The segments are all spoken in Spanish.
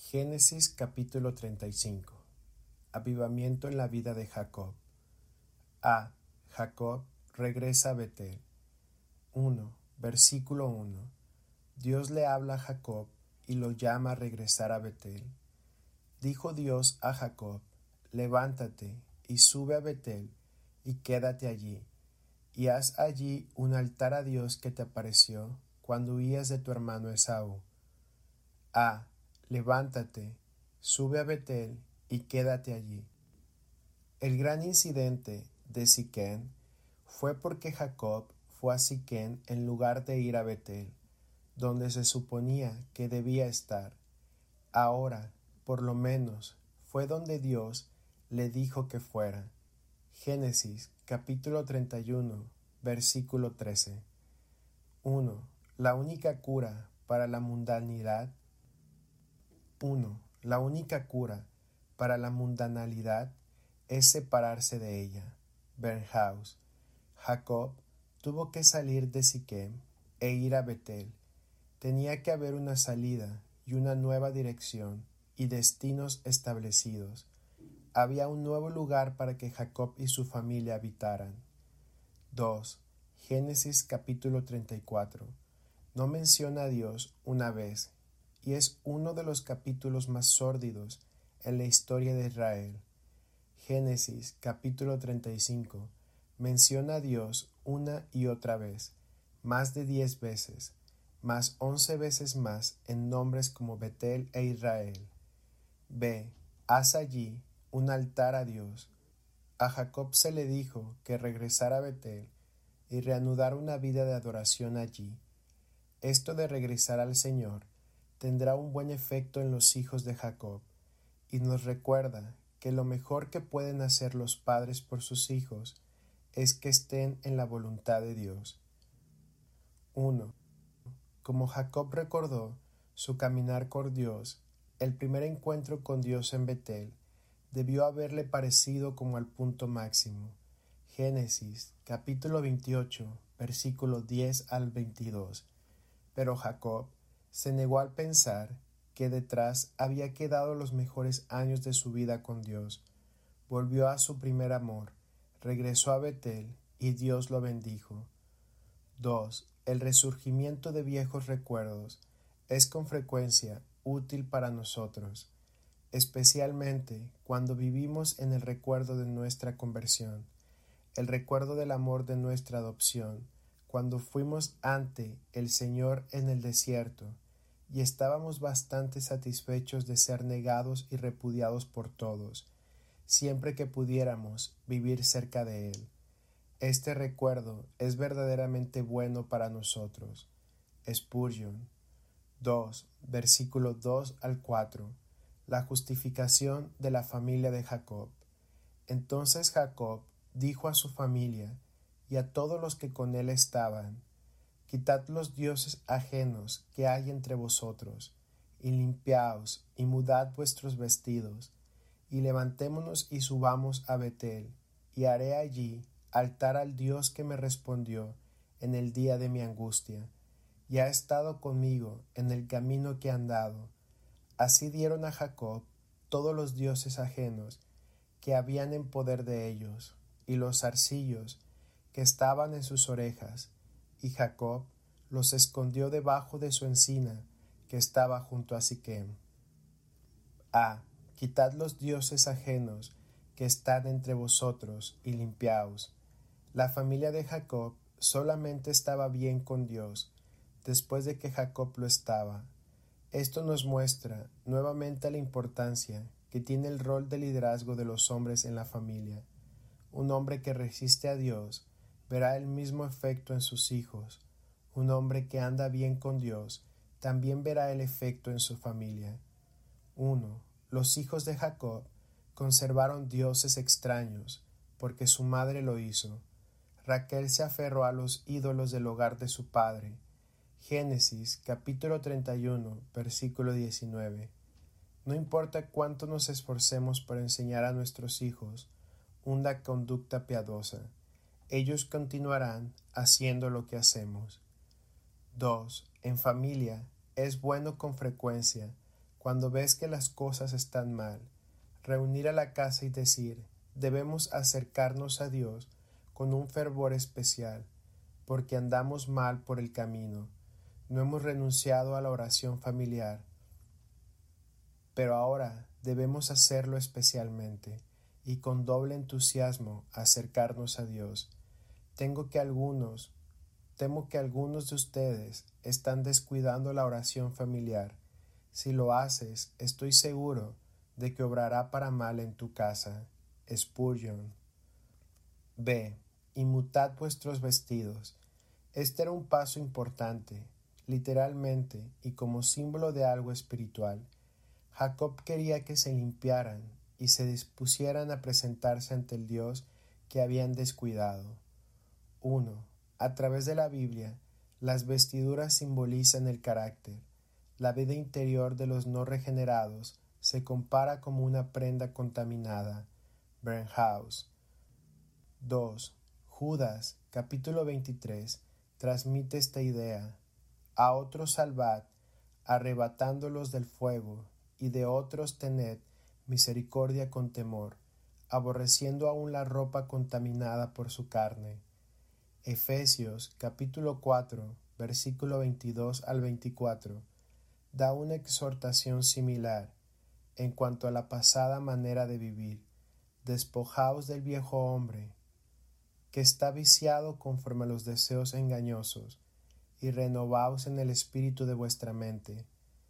Génesis capítulo 35. Avivamiento en la vida de Jacob. Jacob regresa a Betel. 1. Versículo 1. Dios le habla a Jacob y lo llama a regresar a Betel. Dijo Dios a Jacob: levántate y sube a Betel y quédate allí, y haz allí un altar a Dios que te apareció cuando huías de tu hermano Esaú. Levántate, sube a Betel y quédate allí. El gran incidente de Siquén fue porque Jacob fue a Siquén en lugar de ir a Betel, donde se suponía que debía estar. Ahora, por lo menos, fue donde Dios le dijo que fuera. Génesis capítulo 31, versículo 13. 1. La única cura para la mundanalidad. La única cura para la mundanalidad es separarse de ella. Bernhaus. Jacob tuvo que salir de Siquem e ir a Betel. Tenía que haber una salida y una nueva dirección y destinos establecidos. Había un nuevo lugar para que Jacob y su familia habitaran. 2. Génesis capítulo 34. No menciona a Dios una vez, y es uno de los capítulos más sórdidos en la historia de Israel. Génesis capítulo 35 menciona a Dios una y otra vez, más de 10 veces, más 11 veces más en nombres como Betel e Israel. Haz allí un altar a Dios. A Jacob se le dijo que regresara a Betel y reanudara una vida de adoración allí. Esto de regresar al Señor tendrá un buen efecto en los hijos de Jacob, y nos recuerda que lo mejor que pueden hacer los padres por sus hijos es que estén en la voluntad de Dios. 1. Como Jacob recordó su caminar con Dios, el primer encuentro con Dios en Betel debió haberle parecido como al punto máximo. Génesis capítulo 28, versículos 10 al 22. Pero Jacob se negó al pensar que detrás había quedado los mejores años de su vida con Dios. Volvió a su primer amor, regresó a Betel y Dios lo bendijo. 2. El resurgimiento de viejos recuerdos es con frecuencia útil para nosotros, especialmente cuando vivimos en el recuerdo de nuestra conversión, el recuerdo del amor de nuestra adopción, cuando fuimos ante el Señor en el desierto y estábamos bastante satisfechos de ser negados y repudiados por todos, siempre que pudiéramos vivir cerca de Él. Este recuerdo es verdaderamente bueno para nosotros. Spurgeon. 2. Versículo 2 al 4. La justificación de la familia de Jacob. Entonces Jacob dijo a su familia y a todos los que con él estaban: quitad los dioses ajenos que hay entre vosotros, y limpiaos, y mudad vuestros vestidos, y levantémonos y subamos a Betel, y haré allí altar al Dios que me respondió en el día de mi angustia, y ha estado conmigo en el camino que he andado. Así dieron a Jacob todos los dioses ajenos que habían en poder de ellos, y los zarcillos que estaban en sus orejas, y Jacob los escondió debajo de su encina que estaba junto a Siquem. Quitad los dioses ajenos que están entre vosotros y limpiaos. La familia de Jacob solamente estaba bien con Dios después de que Jacob lo estaba. Esto nos muestra nuevamente la importancia que tiene el rol de liderazgo de los hombres en la familia. Un hombre que resiste a Dios verá el mismo efecto en sus hijos. Un hombre que anda bien con Dios también verá el efecto en su familia. 1. Los hijos de Jacob conservaron dioses extraños, porque su madre lo hizo. Raquel se aferró a los ídolos del hogar de su padre. Génesis capítulo 31, versículo 19. No importa cuánto nos esforcemos por enseñar a nuestros hijos una conducta piadosa, ellos continuarán haciendo lo que hacemos. 2. En familia es bueno con frecuencia cuando ves que las cosas están mal, reunir a la casa y decir, debemos acercarnos a Dios con un fervor especial, porque andamos mal por el camino. No hemos renunciado a la oración familiar, pero ahora debemos hacerlo especialmente y con doble entusiasmo acercarnos a Dios. Temo que algunos de ustedes están descuidando la oración familiar. Si lo haces, estoy seguro de que obrará para mal en tu casa. Spurgeon. B. Inmutad vuestros vestidos. Este era un paso importante, literalmente y como símbolo de algo espiritual. Jacob quería que se limpiaran y se dispusieran a presentarse ante el Dios que habían descuidado. 1. A través de la Biblia, las vestiduras simbolizan el carácter. La vida interior de los no regenerados se compara como una prenda contaminada. Bernhaus. 2. Judas, capítulo 23, transmite esta idea. A otros salvad, arrebatándolos del fuego, y de otros tened misericordia con temor, aborreciendo aún la ropa contaminada por su carne. Efesios capítulo 4, versículo 22 al 24, da una exhortación similar en cuanto a la pasada manera de vivir. Despojaos del viejo hombre, que está viciado conforme a los deseos engañosos, y renovaos en el espíritu de vuestra mente,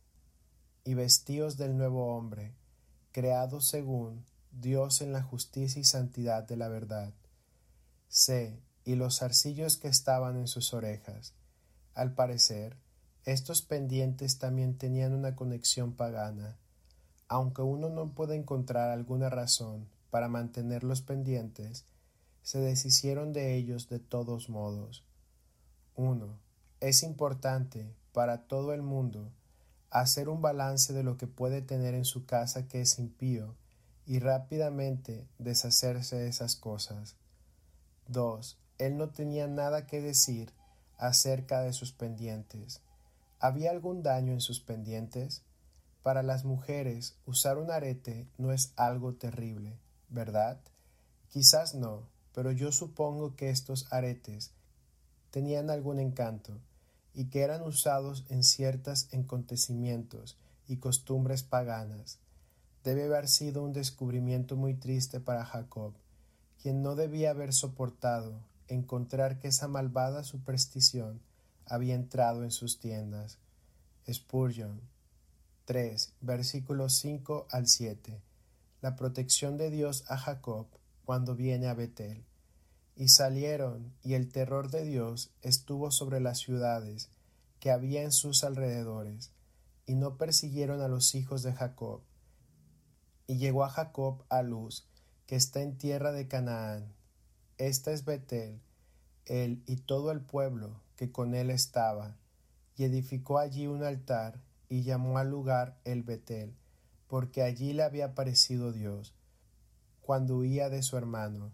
y vestíos del nuevo hombre, creado según Dios en la justicia y santidad de la verdad. C. Y los zarcillos que estaban en sus orejas. Al parecer, estos pendientes también tenían una conexión pagana, aunque uno no puede encontrar alguna razón para mantenerlos pendientes, se deshicieron de ellos de todos modos. 1. Es importante para todo el mundo hacer un balance de lo que puede tener en su casa que es impío y rápidamente deshacerse de esas cosas. 2. Él no tenía nada que decir acerca de sus pendientes. ¿Había algún daño en sus pendientes? Para las mujeres, usar un arete no es algo terrible, ¿verdad? Quizás no, pero yo supongo que estos aretes tenían algún encanto y que eran usados en ciertos acontecimientos y costumbres paganas. Debe haber sido un descubrimiento muy triste para Jacob, quien no debía haber soportado encontrar que esa malvada superstición había entrado en sus tiendas. Spurgeon 3, versículos 5 al 7. La protección de Dios a Jacob cuando viene a Betel. Y salieron, y el terror de Dios estuvo sobre las ciudades que había en sus alrededores, y no persiguieron a los hijos de Jacob. Y llegó a Jacob a Luz, que está en tierra de Canaán. Esta es Betel, él y todo el pueblo que con él estaba, y edificó allí un altar, y llamó al lugar el Betel, porque allí le había aparecido Dios, cuando huía de su hermano.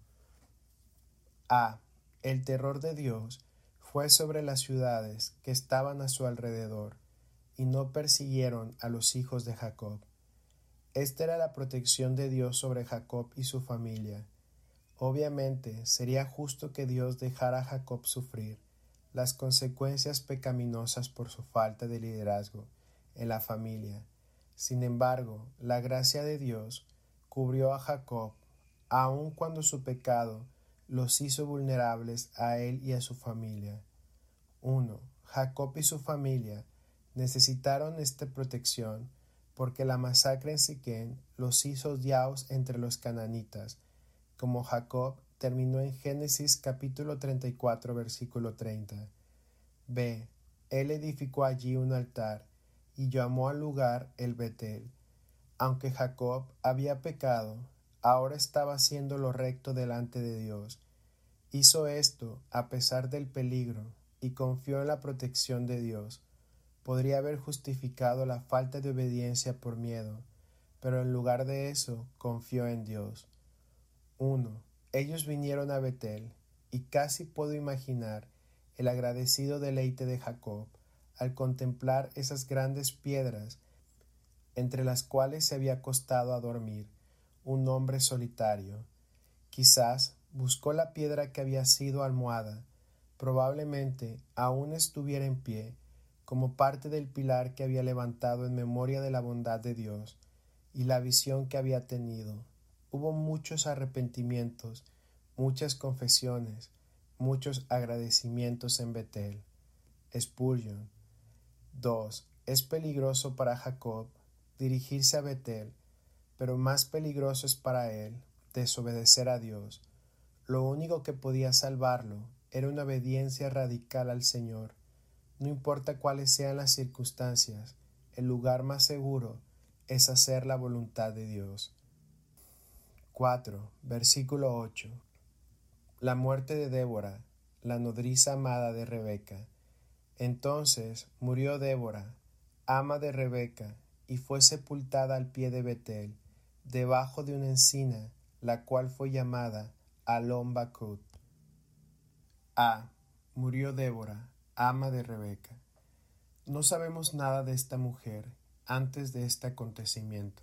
El terror de Dios fue sobre las ciudades que estaban a su alrededor, y no persiguieron a los hijos de Jacob. Esta era la protección de Dios sobre Jacob y su familia. Obviamente sería justo que Dios dejara a Jacob sufrir las consecuencias pecaminosas por su falta de liderazgo en la familia. Sin embargo, la gracia de Dios cubrió a Jacob, aun cuando su pecado los hizo vulnerables a él y a su familia. 1. Jacob y su familia necesitaron esta protección porque la masacre en Siquem los hizo odiados entre los cananitas, como Jacob terminó en Génesis capítulo 34 versículo 30. B. Él edificó allí un altar y llamó al lugar el Betel. Aunque Jacob había pecado, ahora estaba haciendo lo recto delante de Dios. Hizo esto a pesar del peligro y confió en la protección de Dios. Podría haber justificado la falta de obediencia por miedo, pero en lugar de eso confió en Dios. 1. Ellos vinieron a Betel, y casi puedo imaginar el agradecido deleite de Jacob al contemplar esas grandes piedras entre las cuales se había acostado a dormir un hombre solitario. Quizás buscó la piedra que había sido almohada, probablemente aún estuviera en pie, como parte del pilar que había levantado en memoria de la bondad de Dios y la visión que había tenido. Hubo muchos arrepentimientos, muchas confesiones, muchos agradecimientos en Betel. Spurgeon. 2. Es peligroso para Jacob dirigirse a Betel, pero más peligroso es para él desobedecer a Dios. Lo único que podía salvarlo era una obediencia radical al Señor. No importa cuáles sean las circunstancias, el lugar más seguro es hacer la voluntad de Dios. 4. Versículo 8. La muerte de Débora, la nodriza amada de Rebeca. Entonces murió Débora, ama de Rebeca, y fue sepultada al pie de Betel, debajo de una encina, la cual fue llamada Alon Bakut. A. Murió Débora, ama de Rebeca. No sabemos nada de esta mujer antes de este acontecimiento.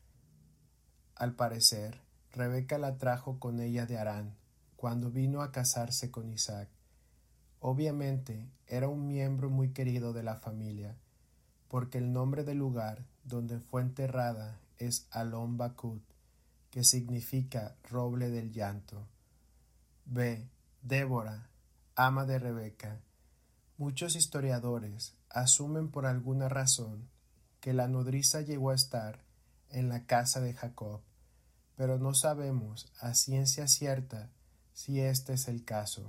Al parecer, Rebeca la trajo con ella de Harán, cuando vino a casarse con Isaac. Obviamente era un miembro muy querido de la familia, porque el nombre del lugar donde fue enterrada es Alon Bakut, que significa roble del llanto. B. Débora, ama de Rebeca. Muchos historiadores asumen por alguna razón que la nodriza llegó a estar en la casa de Jacob, pero no sabemos a ciencia cierta si este es el caso.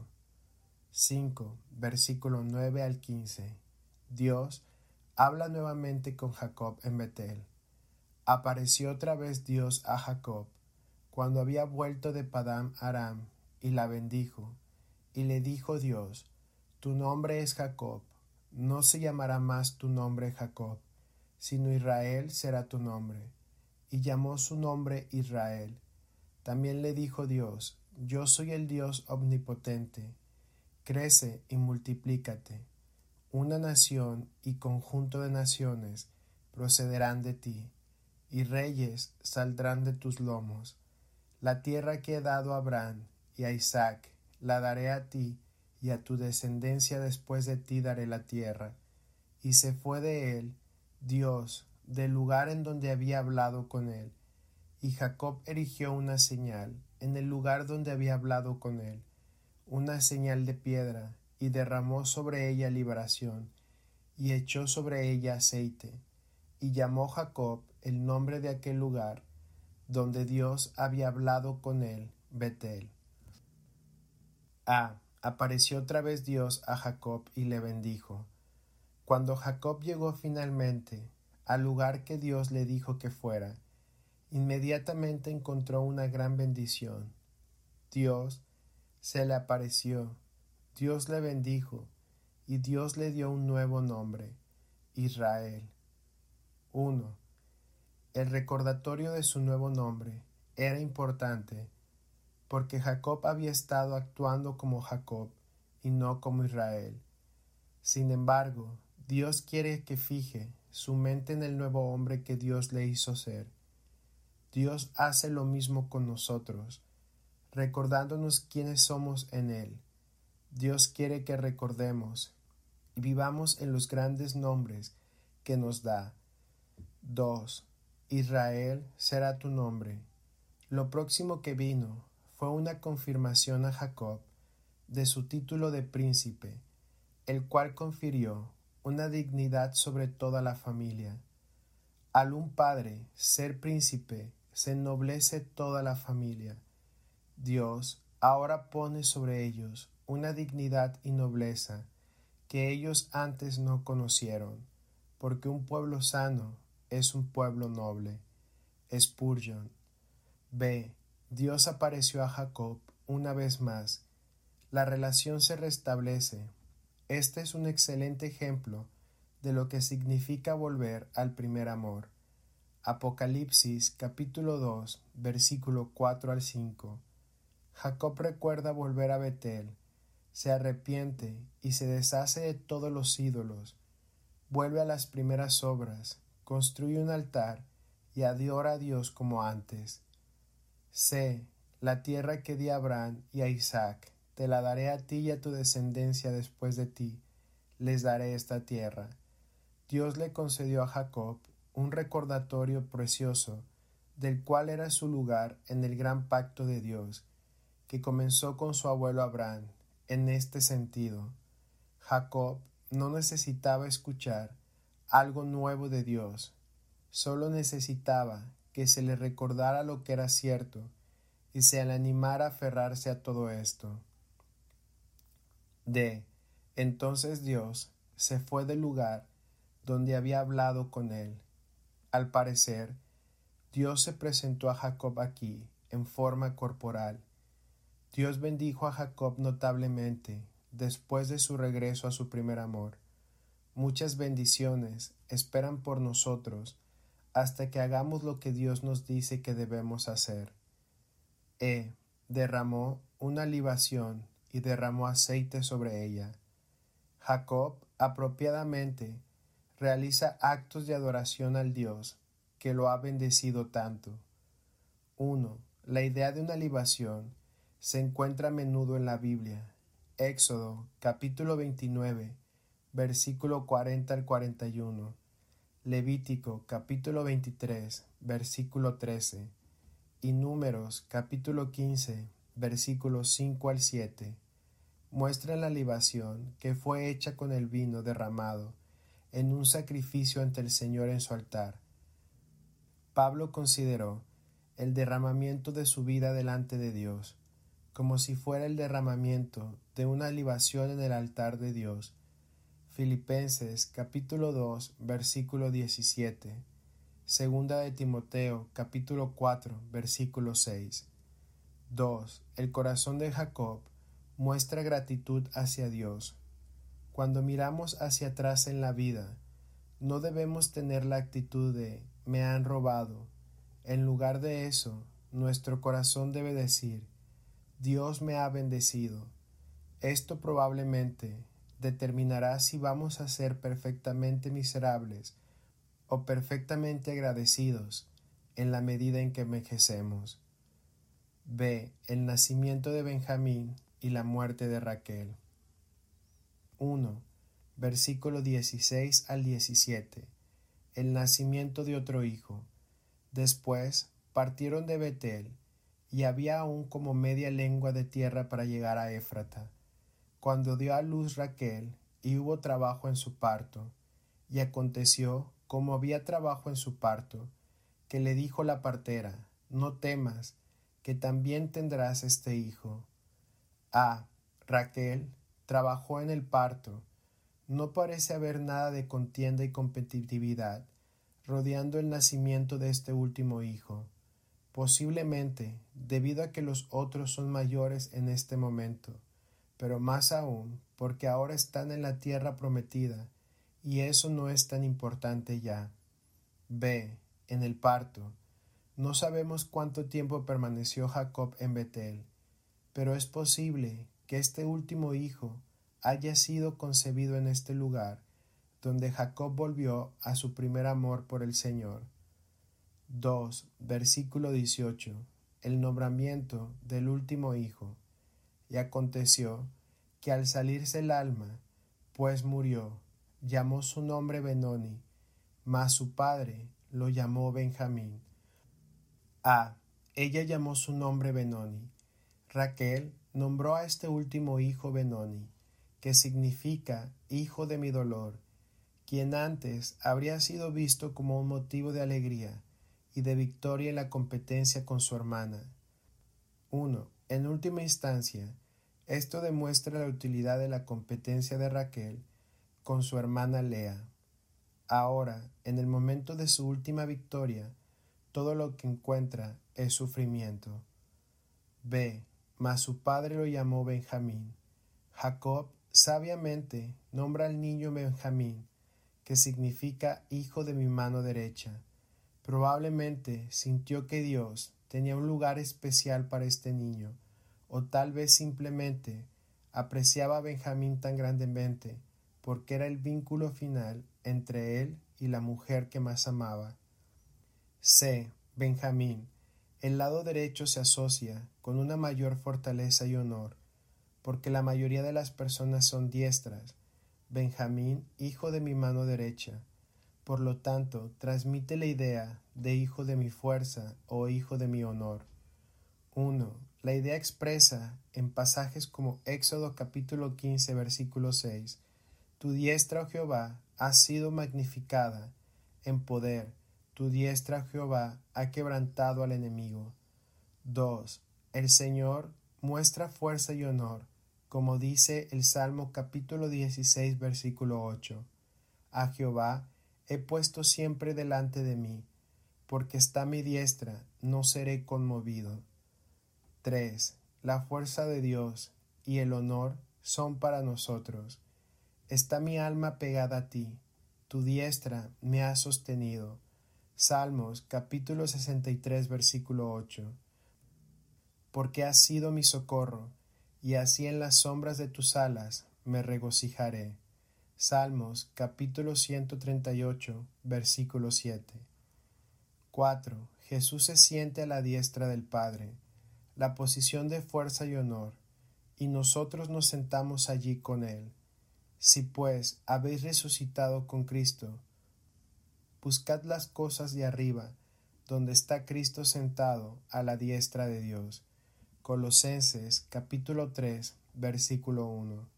5. Versículo 9 al 15. Dios habla nuevamente con Jacob en Betel. Apareció otra vez Dios a Jacob cuando había vuelto de Padán Aram y la bendijo. Y le dijo Dios: Tu nombre es Jacob, no se llamará más tu nombre Jacob, sino Israel será tu nombre. Y llamó su nombre Israel. También le dijo Dios: Yo soy el Dios omnipotente. Crece y multiplícate. Una nación y conjunto de naciones procederán de ti, y reyes saldrán de tus lomos. La tierra que he dado a Abraham y a Isaac la daré a ti, y a tu descendencia después de ti daré la tierra. Y se fue de él Dios del lugar en donde había hablado con él, y Jacob erigió una señal en el lugar donde había hablado con él, una señal de piedra, y derramó sobre ella libación, y echó sobre ella aceite, y llamó Jacob el nombre de aquel lugar donde Dios había hablado con él, Betel. A. Apareció otra vez Dios a Jacob y le bendijo. Cuando Jacob llegó finalmente al lugar que Dios le dijo que fuera, inmediatamente encontró una gran bendición. Dios se le apareció, Dios le bendijo, y Dios le dio un nuevo nombre, Israel. 1. El recordatorio de su nuevo nombre era importante, porque Jacob había estado actuando como Jacob y no como Israel. Sin embargo, Dios quiere que fije su mente en el nuevo hombre que Dios le hizo ser. Dios hace lo mismo con nosotros, recordándonos quiénes somos en Él. Dios quiere que recordemos y vivamos en los grandes nombres que nos da. 2. Israel será tu nombre. Lo próximo que vino fue una confirmación a Jacob de su título de príncipe, el cual confirió una dignidad sobre toda la familia. Al un padre ser príncipe, se ennoblece toda la familia. Dios ahora pone sobre ellos una dignidad y nobleza que ellos antes no conocieron, porque un pueblo sano es un pueblo noble. Spurgeon. B. Dios apareció a Jacob una vez más. La relación se restablece. Este es un excelente ejemplo de lo que significa volver al primer amor. Apocalipsis capítulo 2, versículo 4 al 5. Jacob recuerda volver a Betel, se arrepiente y se deshace de todos los ídolos, vuelve a las primeras obras, construye un altar y adora a Dios como antes. Sé, la tierra que di a Abraham y a Isaac, te la daré a ti y a tu descendencia después de ti, les daré esta tierra. Dios le concedió a Jacob un recordatorio precioso del cual era su lugar en el gran pacto de Dios, que comenzó con su abuelo Abraham. En este sentido, Jacob no necesitaba escuchar algo nuevo de Dios, solo necesitaba que se le recordara lo que era cierto y se le animara a aferrarse a todo esto. Entonces Dios se fue del lugar donde había hablado con él. Al parecer, Dios se presentó a Jacob aquí, en forma corporal. Dios bendijo a Jacob notablemente después de su regreso a su primer amor. Muchas bendiciones esperan por nosotros hasta que hagamos lo que Dios nos dice que debemos hacer. Derramó una libación y derramó aceite sobre ella. Jacob apropiadamente realiza actos de adoración al Dios que lo ha bendecido tanto. 1. La idea de una libación se encuentra a menudo en la Biblia. Éxodo, capítulo 29, versículo 40 al 41. Levítico, capítulo 23, versículo 13. Y Números, capítulo 15, versículos 5 al 7. Muestran la libación que fue hecha con el vino derramado en un sacrificio ante el Señor en su altar. Pablo consideró el derramamiento de su vida delante de Dios como si fuera el derramamiento de una libación en el altar de Dios. Filipenses capítulo 2 versículo 17. Segunda de Timoteo capítulo 4 versículo 6. 2. El corazón de Jacob muestra gratitud hacia Dios. Cuando miramos hacia atrás en la vida, no debemos tener la actitud de «me han robado». En lugar de eso, nuestro corazón debe decir «Dios me ha bendecido». Esto probablemente determinará si vamos a ser perfectamente miserables o perfectamente agradecidos en la medida en que envejecemos. El nacimiento de Benjamín y la muerte de Raquel. 1. Versículo 16 al 17. El nacimiento de otro hijo. Después partieron de Betel, y había aún como media lengua de tierra para llegar a Éfrata, cuando dio a luz Raquel, y hubo trabajo en su parto. Y aconteció, como había trabajo en su parto, que le dijo la partera: «No temas, que también tendrás este hijo». Raquel trabajó en el parto. No parece haber nada de contienda y competitividad rodeando el nacimiento de este último hijo, posiblemente debido a que los otros son mayores en este momento, pero más aún porque ahora están en la tierra prometida y eso no es tan importante ya. En el parto. No sabemos cuánto tiempo permaneció Jacob en Betel, pero es posible que este último hijo haya sido concebido en este lugar, donde Jacob volvió a su primer amor por el Señor. 2. Versículo 18. El nombramiento del último hijo. Y aconteció que al salirse el alma, pues murió, llamó su nombre Benoni, mas su padre lo llamó Benjamín. Ella llamó su nombre Benoni. Raquel nombró a este último hijo Benoni, que significa hijo de mi dolor, quien antes habría sido visto como un motivo de alegría y de victoria en la competencia con su hermana. 1. En última instancia, esto demuestra la utilidad de la competencia de Raquel con su hermana Lea. Ahora, en el momento de su última victoria, todo lo que encuentra es sufrimiento. Mas su padre lo llamó Benjamín. Jacob sabiamente nombra al niño Benjamín, que significa hijo de mi mano derecha. Probablemente sintió que Dios tenía un lugar especial para este niño, o tal vez simplemente apreciaba a Benjamín tan grandemente porque era el vínculo final entre él y la mujer que más amaba. C. Benjamín. El lado derecho se asocia con una mayor fortaleza y honor, porque la mayoría de las personas son diestras. Benjamín, hijo de mi mano derecha. Por lo tanto, transmite la idea de hijo de mi fuerza o hijo de mi honor. 1. La idea expresa en pasajes como Éxodo capítulo 15 versículo 6, tu diestra, oh Jehová, ha sido magnificada en poder, tu diestra, oh Jehová, ha quebrantado al enemigo. 2. El Señor muestra fuerza y honor, como dice el Salmo capítulo 16 versículo 8. A Jehová he puesto siempre delante de mí, porque está a mi diestra, no seré conmovido. 3. La fuerza de Dios y el honor son para nosotros. Está mi alma pegada a ti, tu diestra me ha sostenido. Salmos capítulo 63 versículo 8. Porque has sido mi socorro, y así en las sombras de tus alas me regocijaré. Salmos capítulo 138 versículo 7. 4. Jesús se siente a la diestra del Padre, la posición de fuerza y honor, y nosotros nos sentamos allí con Él. Si pues habéis resucitado con Cristo, buscad las cosas de arriba, donde está Cristo sentado a la diestra de Dios. Colosenses capítulo 3 versículo 1.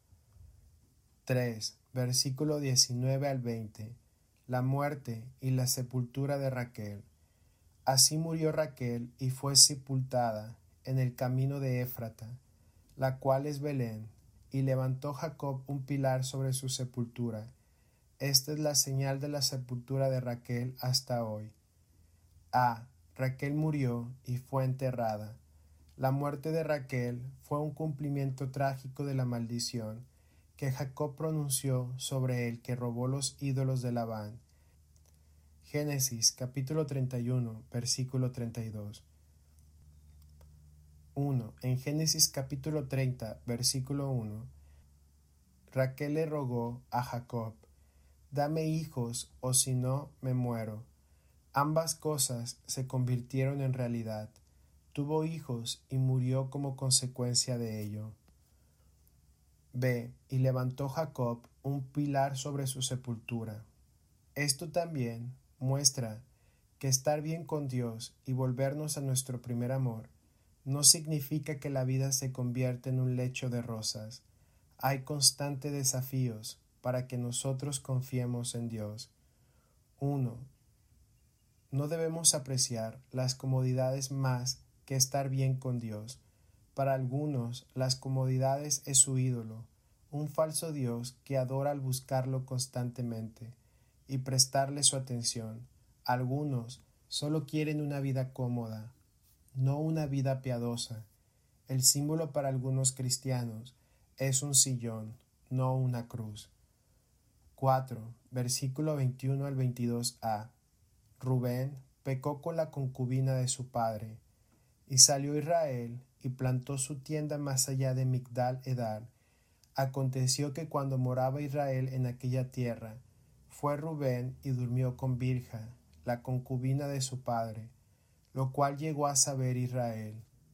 3. Versículo 19 al 20. La muerte y la sepultura de Raquel. Así murió Raquel y fue sepultada en el camino de Éfrata, la cual es Belén, y levantó Jacob un pilar sobre su sepultura. Esta es la señal de la sepultura de Raquel hasta hoy. A. Raquel murió y fue enterrada. La muerte de Raquel fue un cumplimiento trágico de la maldición que Jacob pronunció sobre el que robó los ídolos de Labán. Génesis capítulo 31 versículo 32. 1. En Génesis capítulo 30 versículo 1, Raquel le rogó a Jacob, dame hijos o si no me muero. Ambas cosas se convirtieron en realidad. Tuvo hijos y murió como consecuencia de ello. B. Y levantó Jacob un pilar sobre su sepultura. Esto también muestra que estar bien con Dios y volvernos a nuestro primer amor no significa que la vida se convierta en un lecho de rosas. Hay constantes desafíos para que nosotros confiemos en Dios. 1. No debemos apreciar las comodidades más que estar bien con Dios. Para algunos, las comodidades es su ídolo, un falso Dios que adora al buscarlo constantemente y prestarle su atención. Algunos solo quieren una vida cómoda, no una vida piadosa. El símbolo para algunos cristianos es un sillón, no una cruz. 4. Versículo 21 al 22a. Rubén pecó con la concubina de su padre, y salió Israel y plantó su tienda más allá de Migdal Edar. Aconteció que cuando moraba Israel en aquella tierra, fue Rubén y durmió con Bilha, la concubina de su padre, lo cual llegó a saber Israel.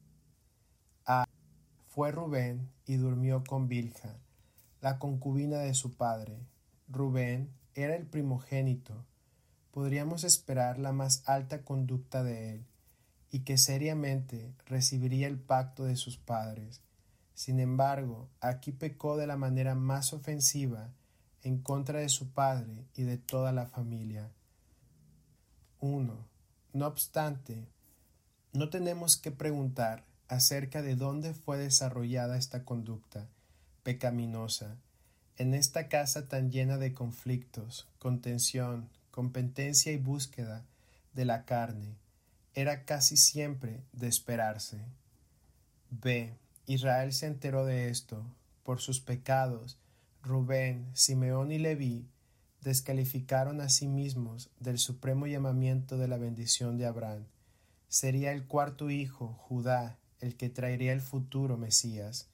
Fue Rubén y durmió con Bilha, la concubina de su padre. Rubén era el primogénito. Podríamos esperar la más alta conducta de él, y que seriamente recibiría el pacto de sus padres. Sin embargo, aquí pecó de la manera más ofensiva en contra de su padre y de toda la familia. 1. No obstante, no tenemos que preguntar acerca de dónde fue desarrollada esta conducta pecaminosa. En esta casa tan llena de conflictos, contención, competencia y búsqueda de la carne, era casi siempre de esperarse. B. Israel se enteró de esto. Por sus pecados, Rubén, Simeón y Leví descalificaron a sí mismos del supremo llamamiento de la bendición de Abraham. Sería el cuarto hijo, Judá, el que traería el futuro Mesías.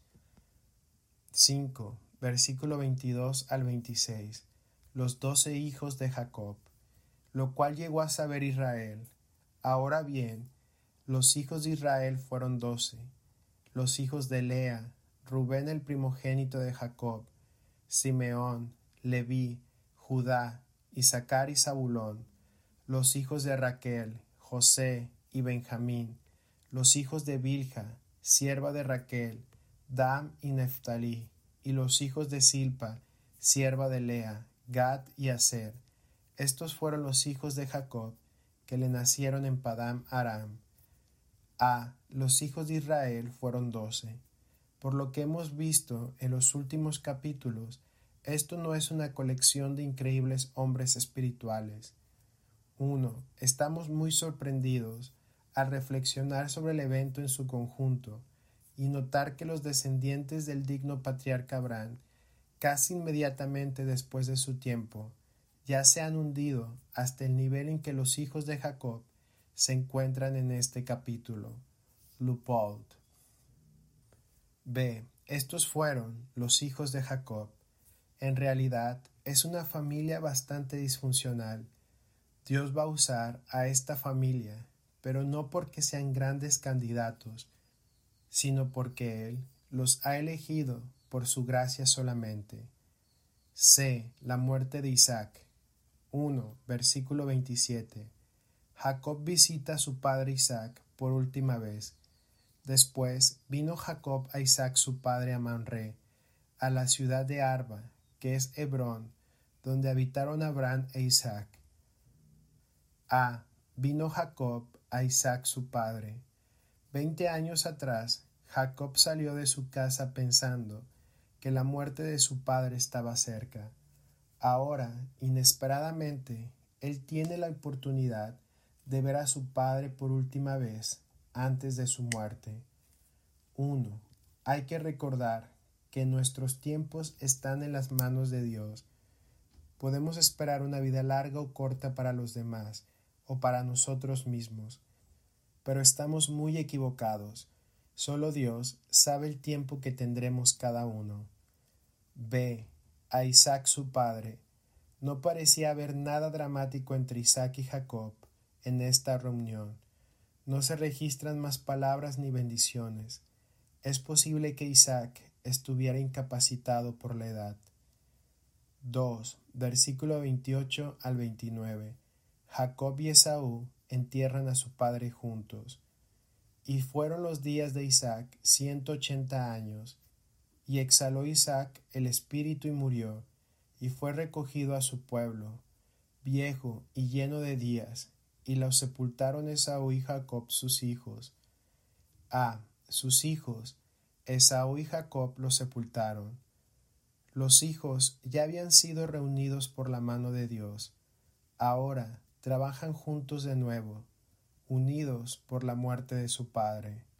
5. Versículo 22 al 26. Los 12 hijos de Jacob. lo cual llegó a saber Israel. Ahora bien, los hijos de Israel fueron 12, los hijos de Lea, Rubén el primogénito de Jacob, Simeón, Leví, Judá, Isaacar y Zabulón, los hijos de Raquel, José y Benjamín, los hijos de Bilha, sierva de Raquel, Dan y Neftalí, y los hijos de Silpa, sierva de Lea, Gad y Aser. Estos fueron los hijos de Jacob, que le nacieron en Padán Aram. Los hijos de Israel fueron 12. Por lo que hemos visto en los últimos capítulos, esto no es una colección de increíbles hombres espirituales. 1. Estamos muy sorprendidos al reflexionar sobre el evento en su conjunto y notar que los descendientes del digno patriarca Abraham, casi inmediatamente después de su tiempo, ya se han hundido hasta el nivel en que los hijos de Jacob se encuentran en este capítulo. Leupold. B. Estos fueron los hijos de Jacob. En realidad, es una familia bastante disfuncional. Dios va a usar a esta familia, pero no porque sean grandes candidatos, sino porque Él los ha elegido por su gracia solamente. C. La muerte de Isaac. 1. Versículo 27. Jacob visita a su padre Isaac por última vez. Después vino Jacob a Isaac su padre a Mamre, a la ciudad de Arba, que es Hebrón, donde habitaron Abraham e Isaac. Vino Jacob a Isaac su padre. 20 años atrás, Jacob salió de su casa pensando que la muerte de su padre estaba cerca. Ahora, inesperadamente, él tiene la oportunidad de ver a su padre por última vez antes de su muerte. 1. Hay que recordar que nuestros tiempos están en las manos de Dios. Podemos esperar una vida larga o corta para los demás o para nosotros mismos, pero estamos muy equivocados. Solo Dios sabe el tiempo que tendremos cada uno. B. A Isaac su padre. No parecía haber nada dramático entre Isaac y Jacob en esta reunión. No se registran más palabras ni bendiciones. Es posible que Isaac estuviera incapacitado por la edad. 2. Versículo 28 al 29. Jacob y Esaú entierran a su padre juntos. Y fueron los días de Isaac 180 años, y exhaló Isaac el espíritu y murió, y fue recogido a su pueblo, viejo y lleno de días, y lo sepultaron Esaú y Jacob sus hijos. Sus hijos, Esaú y Jacob los sepultaron. Los hijos ya habían sido reunidos por la mano de Dios. Ahora trabajan juntos de nuevo, unidos por la muerte de su padre.